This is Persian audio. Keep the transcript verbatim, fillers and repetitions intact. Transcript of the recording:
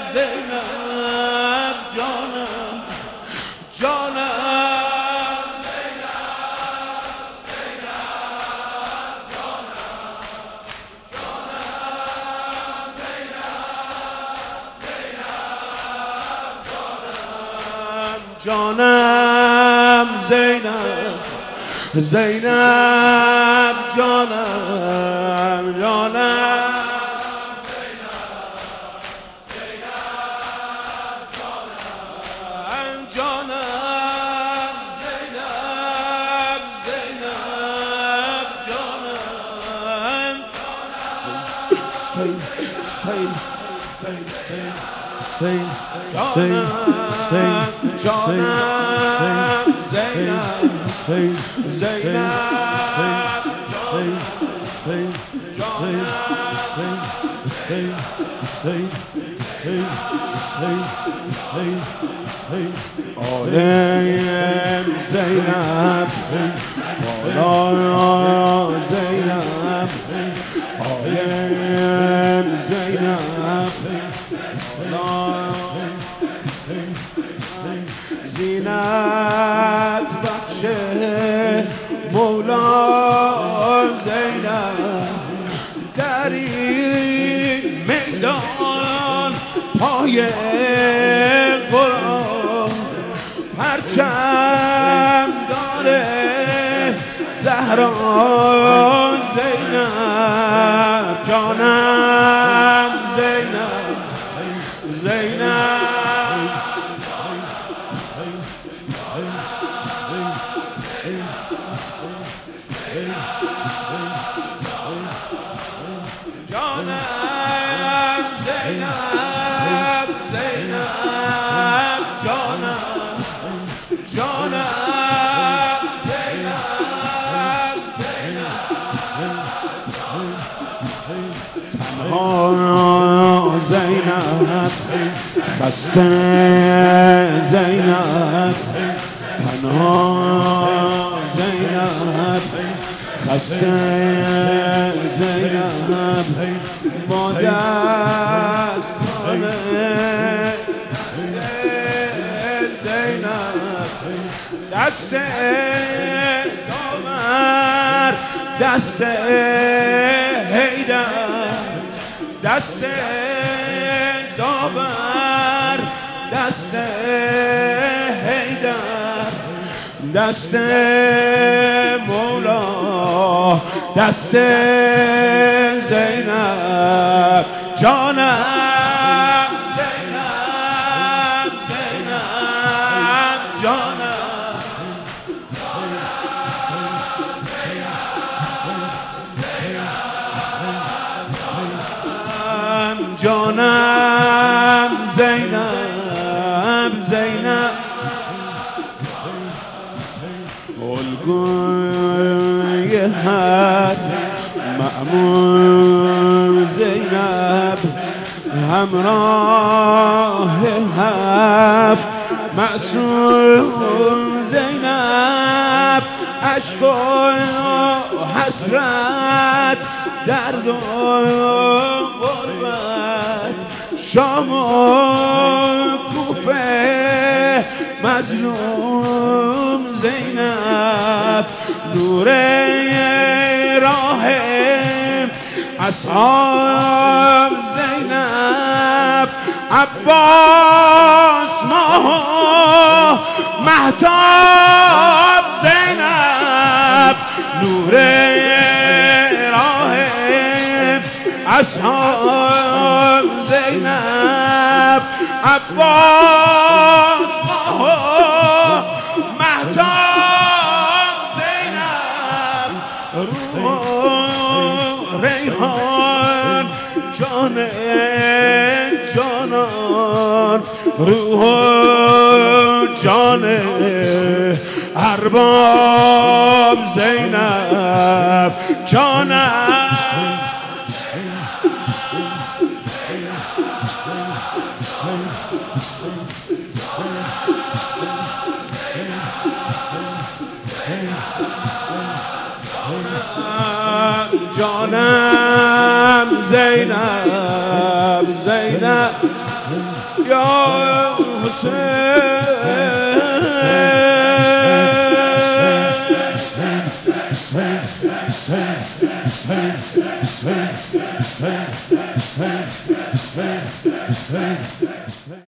زینب جانم جانم جانم زینب زینب جانم جانم آلیم زینب مولا زینب آلیم زینب زینت بخش مولا زینب در این میدان پای قرآن پرچم داره زهرا زینب جانم زینب زینب جانم زینب زینب جانم جانم زینب زینب تنها زینب خسته زینب تنها زینب خسته زینب با دستان زینب دست دامر دست حیدر دست دامر دست حیدر دست مولا دست زینب جانم زینب زینب جانم جانم زینب زینب الگوی هر مأمور زینب همراه هفت معصوم زینب عشق و حسرت درد و غربت شام و کوفه مظلوم زینب نور راه اصحاب زینب عباس ماه مهتاب زینب نور راه اصحاب زینب عباس ماه مهتاب زینب روح ریحان جان جانان روح جان ارباب زینب جانم جانم زینب زینب یا حسین